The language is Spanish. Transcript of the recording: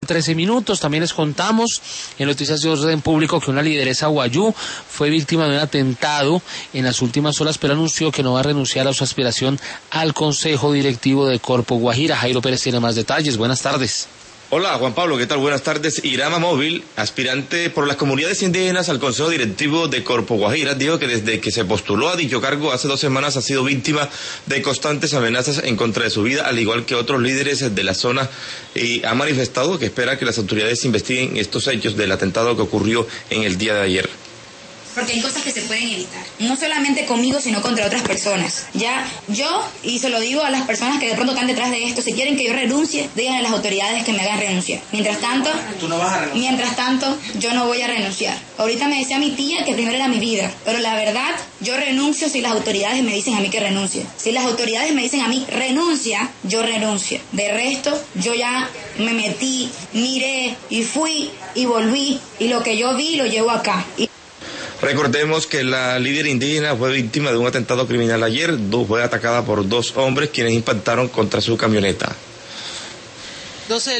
13 minutos. También les contamos en noticias de orden público que una lideresa guayú fue víctima de un atentado en las últimas horas, pero anunció que no va a renunciar a su aspiración al Consejo Directivo de Corpo Guajira. Jairo Pérez tiene más detalles. Buenas tardes. Hola Juan Pablo, ¿qué tal? Buenas tardes. Irama Móvil, aspirante por las comunidades indígenas al Consejo Directivo de Corpo Guajira, dijo que desde que se postuló a dicho cargo hace 2 semanas ha sido víctima de constantes amenazas en contra de su vida, al igual que otros líderes de la zona, y ha manifestado que espera que las autoridades investiguen estos hechos del atentado que ocurrió en el día de ayer. Porque hay cosas que se pueden evitar, no solamente conmigo, sino contra otras personas. Ya yo, y se lo digo a las personas que de pronto están detrás de esto, si quieren que yo renuncie, díganle a las autoridades que me hagan renunciar. Mientras tanto, yo no voy a renunciar. Ahorita me decía mi tía que primero era mi vida, pero la verdad, yo renuncio si las autoridades me dicen a mí que renuncie. Si las autoridades me dicen a mí renuncia, yo renuncio. De resto, yo ya me metí, miré y fui y volví, y lo que yo vi lo llevo acá. Recordemos que la líder indígena fue víctima de un atentado criminal ayer. Fue atacada por 2 hombres quienes impactaron contra su camioneta.